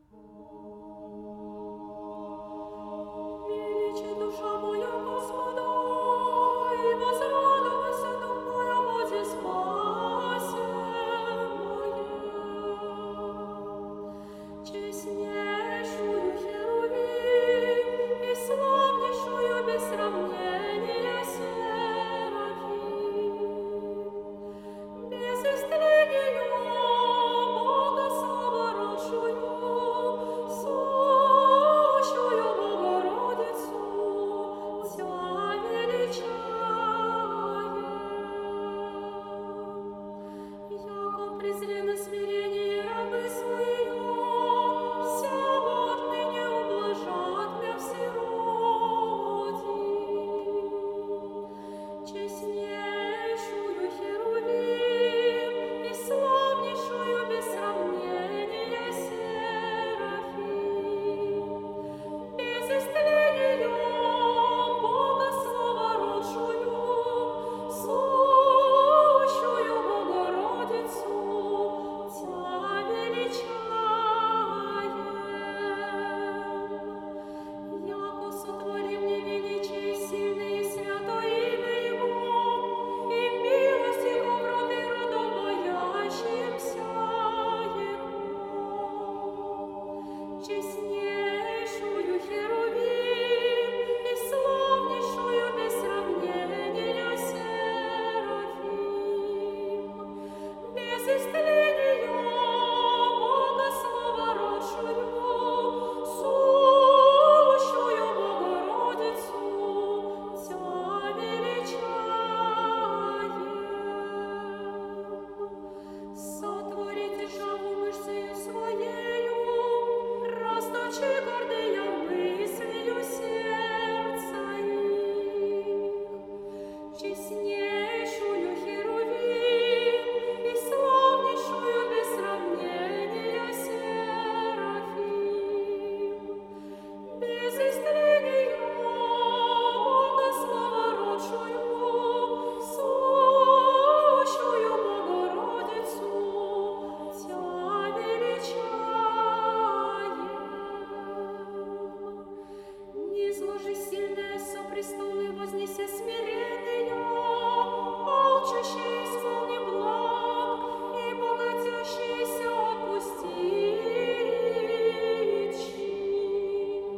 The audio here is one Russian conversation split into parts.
Величи душа моя Господа, и возрадуйся дух мой о Боге спасе моем. Честнейшую Херувим и славнейшую без сравнения Серафим, без истления Бога славородшую, сущую Богородицу, Тя величаем. Яко презрено смирение рабы своё, вся отныне ублажат мя все роди. Честнейшую Херувим и славнейшую без сравнения Серафим, без истления Бога славородшую, сущую Богородицу, Тя величаем. Яко сотвори мне величие сильное и святое имя Его, и милость Его в роды родов боящимся Его. Честнейшую Херувим и славнейшую без сравнения Серафим, без истления Бога славородшую, сущую Богородицу, Тя величаем. Сотвори державу мышцею своею, расточи гордыя мыслью сердца их. Честнейшую Херувим и славнейшую без сравнения Серафим, без истления Бога славородшую, сущую Богородицу, Тя величаем. Низложи сильное со престола и вознеся смиренные, алчущие исполни благ и богатящиеся отпустить чин.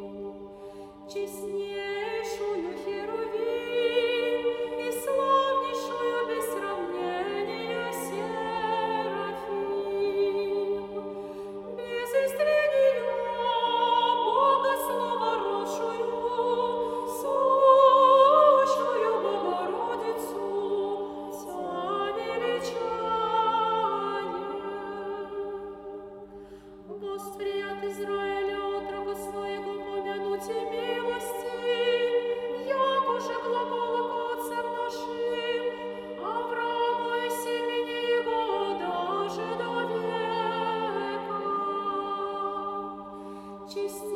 Честнейшую Херувим и славнейшую без сравнения Серафим, без истления Бога славородшую, сущую Богородицу, Тя величаем. Восприят Израиля отрока своего помянуть и милости, як уже глагола к отцам нашим, Аврааму и семени его даже до века. Честнейшую